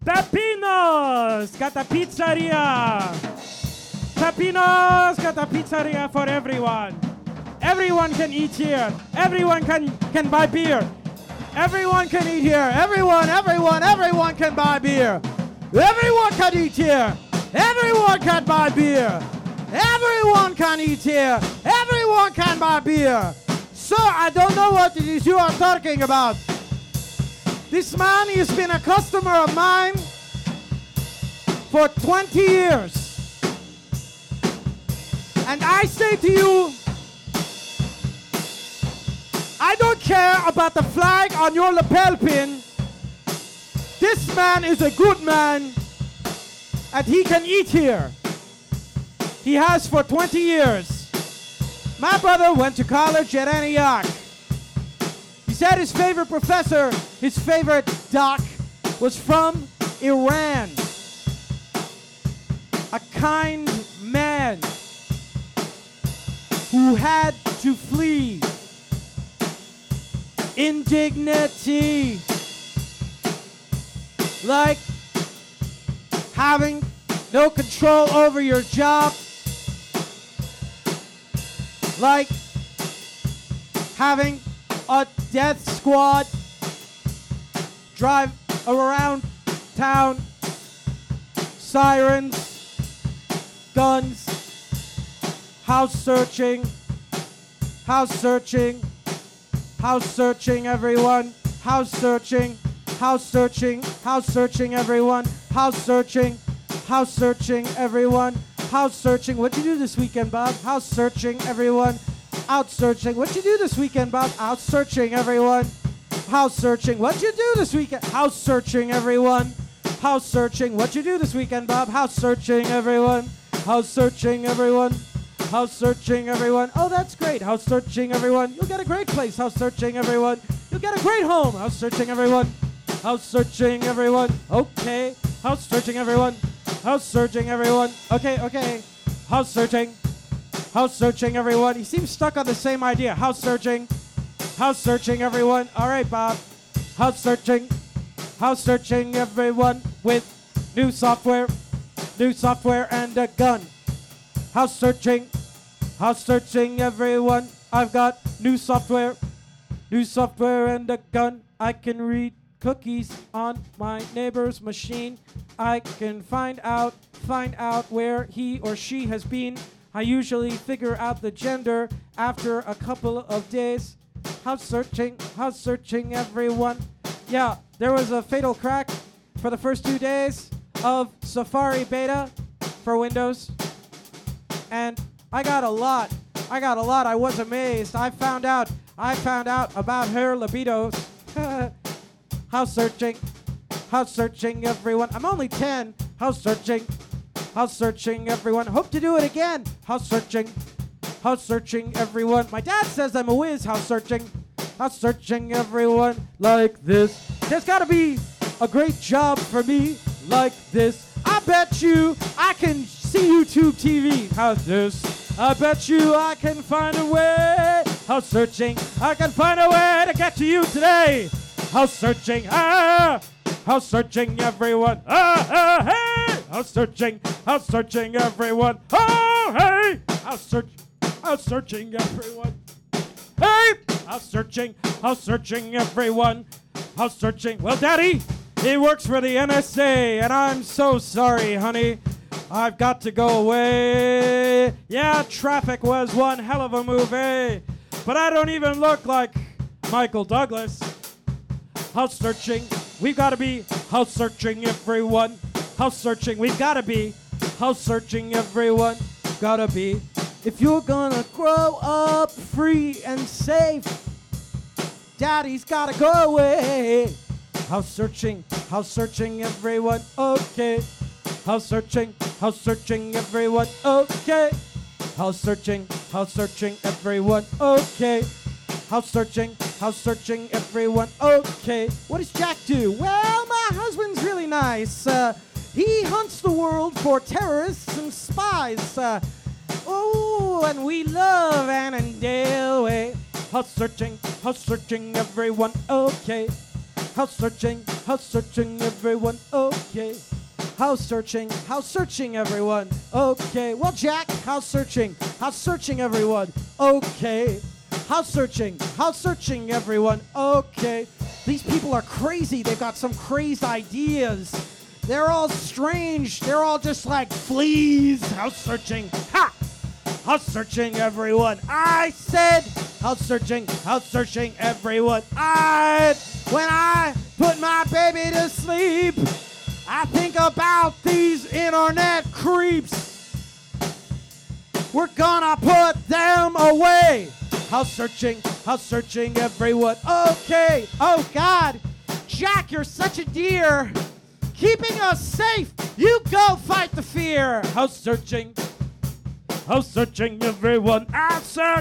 Pepinos got a pizzeria. Pepinos got a pizzeria for everyone. Everyone can eat here. Everyone can buy beer. Everyone can eat here. Everyone can buy beer. Everyone can eat here. Everyone can buy beer. Everyone can eat here. Everyone can buy beer. Sir, I don't know what it is you are talking about. This man has been a customer of mine for 20 years. And I say to you, I don't care about the flag on your lapel pin. This man is a good man, and he can eat here. He has for 20 years. My brother went to college at Antioch. He said his favorite professor, his favorite doc, was from Iran. A kind man who had to flee indignity, like having no control over your job, like having a death squad drive around town, sirens, guns, house searching, everyone, house searching, everyone, house searching, everyone, house searching. What'd you do this weekend, Bob? House searching, everyone, out searching. What'd you do this weekend, Bob? Out searching, everyone, house searching. What'd you do this weekend? House searching, everyone, house searching. What'd you do this weekend, Bob? House searching, everyone, house searching, everyone. House searching, everyone. Oh, that's great. House searching, everyone. You'll get a great place. House searching, everyone. You'll get a great home. House searching, everyone. House searching, everyone. Okay. House searching, everyone. House searching, everyone. Okay. House searching. House searching, everyone. He seems stuck on the same idea. House searching, everyone. All right, Bob. House searching, everyone with new software and a gun. House searching, everyone. I've got new software and a gun. I can read cookies on my neighbor's machine. I can find out where he or she has been. I usually figure out the gender after a couple of days. House searching, everyone. Yeah, there was a fatal crack for the first 2 days of Safari Beta for Windows. And I got a lot. I was amazed. I found out about her libidos. House searching, everyone. I'm only 10. House searching, everyone. Hope to do it again. House searching, everyone. My dad says I'm a whiz. House searching, everyone. Like this. There's got to be a great job for me like this. I bet you I can see YouTube TV. How's this? I bet you I can find a way. House searching, I can find a way to get to you today. House searching, house searching, everyone. Hey! House searching, everyone. Oh, hey! House searching, everyone. Hey! House searching, everyone. House searching. Well, Daddy, he works for the NSA, and I'm so sorry, honey. I've got to go away. Yeah, Traffic was one hell of a movie, but I don't even look like Michael Douglas. House searching, we've got to be house searching, everyone. House searching, we've got to be house searching, everyone. Gotta be. If you're gonna grow up free and safe, Daddy's gotta go away. House searching, everyone. Okay. House searching, everyone. Okay. House searching, everyone. Okay. House searching, everyone. Okay. What does Jack do? Well, my husband's really nice. He hunts the world for terrorists and spies. Oh, and we love Annandale Way. House searching, everyone. Okay. House searching, house searching everyone, okay. House searching everyone, okay. Well, Jack, house searching everyone, okay. House searching everyone, okay. These people are crazy. They've got some crazy ideas. They're all strange. They're all just like fleas. House searching, ha! House searching everyone. I said house searching everyone. When I put my baby to sleep, I think about these internet creeps. We're gonna put them away. House searching everyone. Okay, oh God, Jack, you're such a dear. Keeping us safe, you go fight the fear. House searching everyone. I'm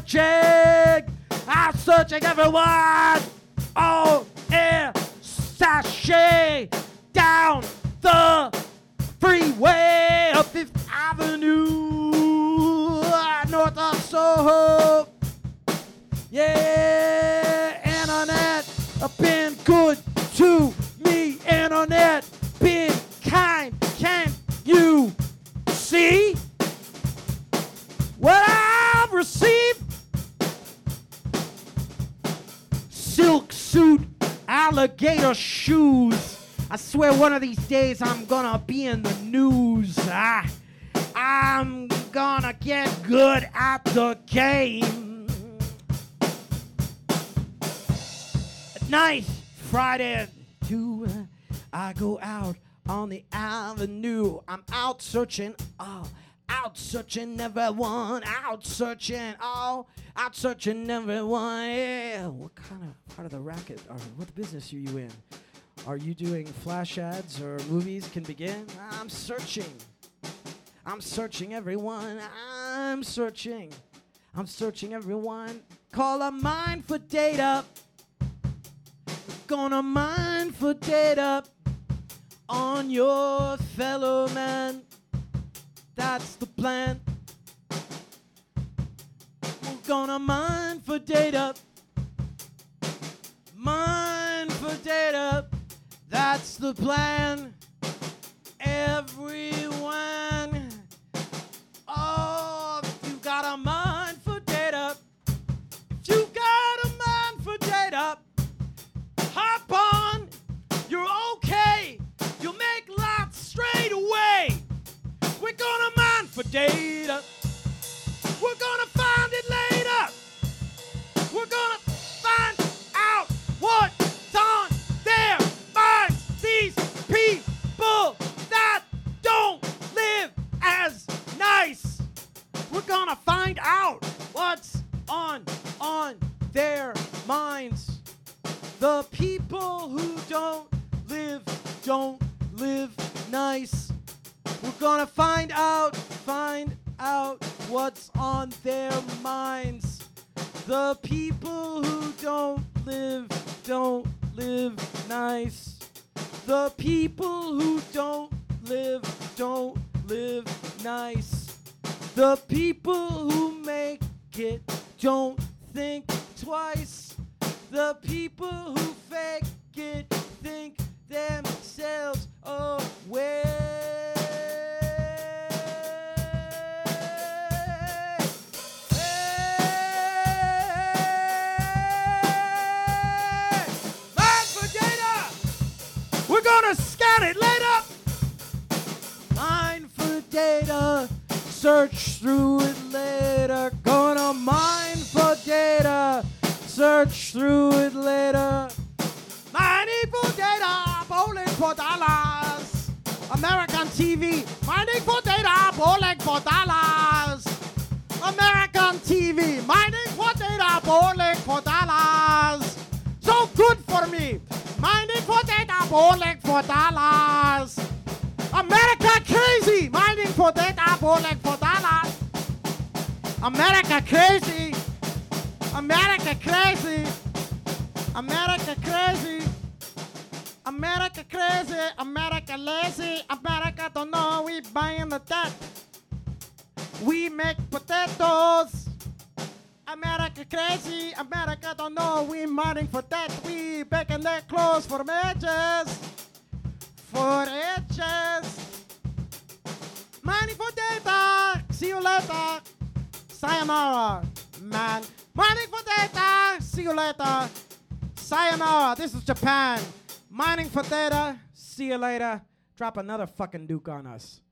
searching everyone. Oh, yeah, sashay down the freeway up Fifth Avenue, north of Soho. Yeah, internet, been good to me. Internet, been kind. Can you see what I've received? Silk suit, alligator shoes. I swear one of these days I'm gonna be in the news. I'm gonna get good at the game. At night, Friday at 2, I go out on the avenue. I'm out searching everyone. Out searching everyone. Yeah. What kind of part of the racket, or what business are you in? Are you doing flash ads or movies can begin? I'm searching everyone. I'm searching everyone. Call a mine for data. Gonna mine for data on your fellow man. That's the plan. We're gonna mine for data. Mine for data. That's the plan. Everyone. Oh, if you got a mind for data. If you got a mind for data. Hop on. You're okay. You'll make lots straight away. We're gonna mine for data. We're gonna find it later. We're gonna find out what's on their minds. These people that don't live as nice. We're gonna find out what's on their minds. The people who don't live nice. We're gonna find out what's on their minds. The people who don't live nice. The people who don't live nice. The people who make it don't think twice. The people who fake it think themselves away. We're gonna scan it later. Mine for data. Search through it later. Gonna mine for data. Search through it later. Mining for data. Bowling for dollars. American TV. Mining for data. Bowling for dollars. American TV. Mining for data. Bowling for dollars. So good for me. Mining for data, bowling for dollars. America crazy. Mining for data, bowling for dollars. America crazy. America crazy. America crazy. America crazy. America lazy. America don't know we buying the debt. We make potatoes. America fucking crazy. America don't know we mining for that. We baking their clothes for matches. For edges. Mining for data. See you later. Sayonara, man. Mining for data. See you later. Sayonara. This is Japan. Mining for data. See you later. Drop another fucking nuke on us.